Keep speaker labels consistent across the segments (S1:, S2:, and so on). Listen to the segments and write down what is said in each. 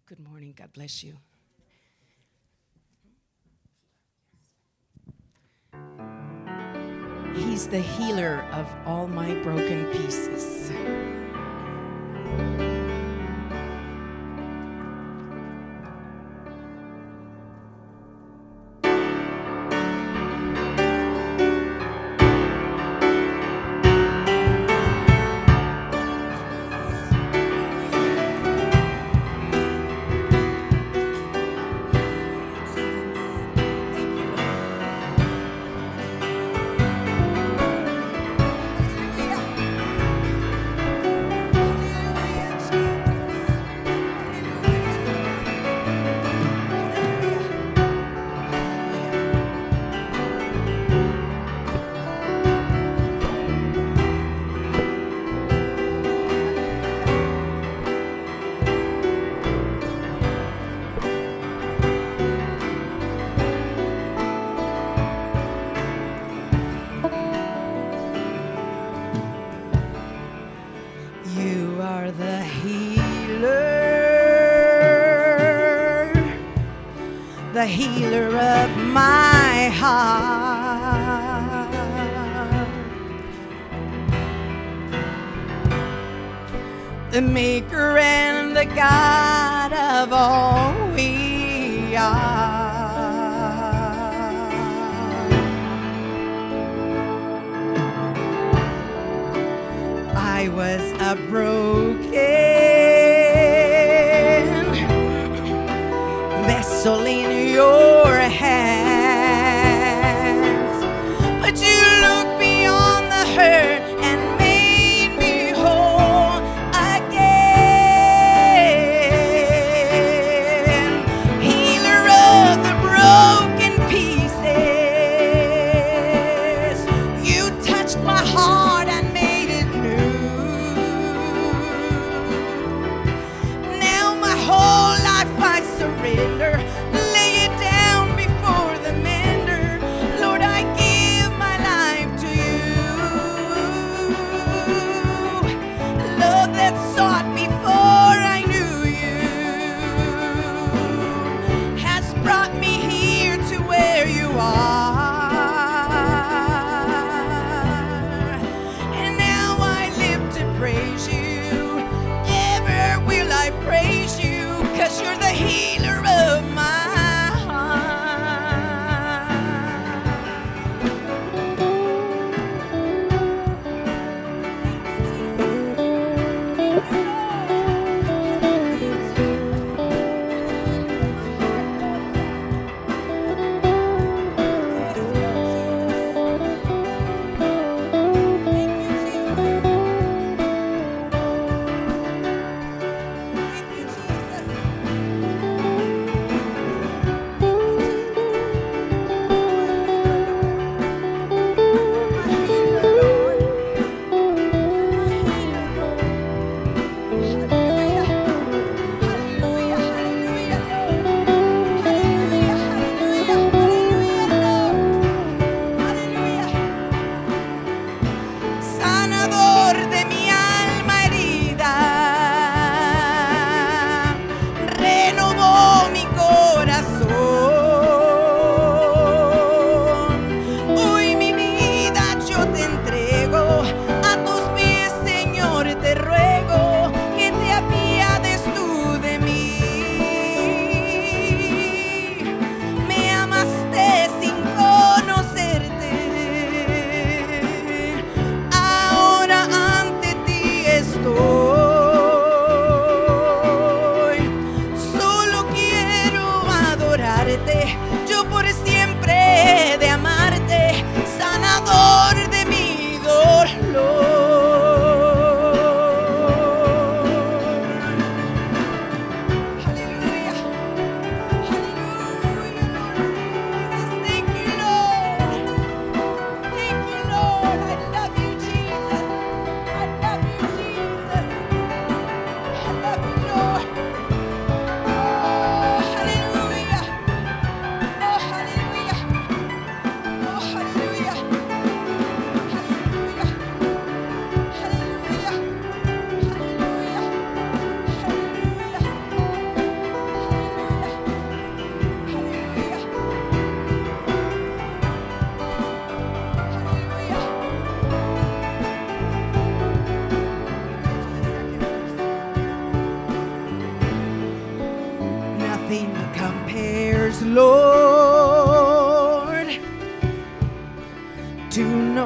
S1: Good morning. God bless you. He's the healer of all my broken pieces. You are the healer of my heart, the maker and the God of all we are. I was a broken vessel in your hands, but you looked beyond the hurt and made me whole again. Healer of the broken pieces, you touched my heart and made it new. Now my whole life I surrender, lay it down before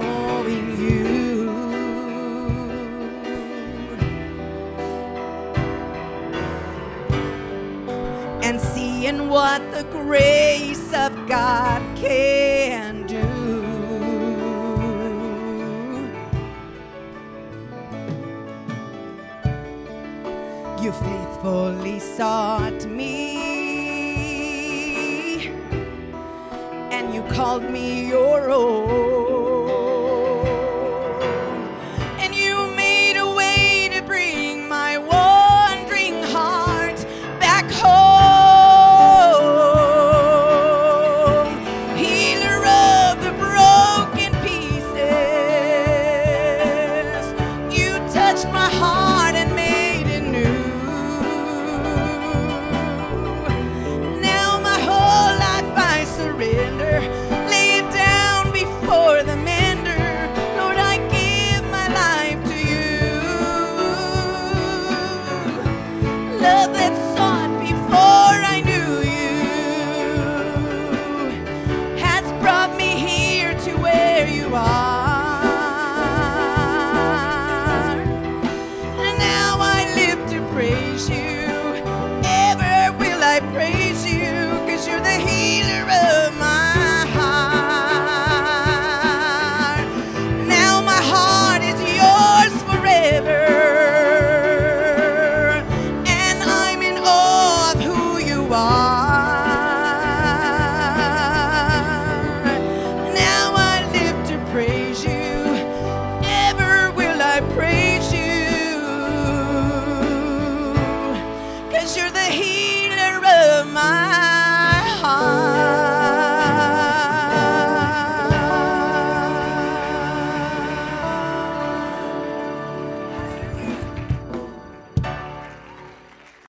S1: knowing you and seeing what the grace of God can do. You faithfully sought me, and you called me your own.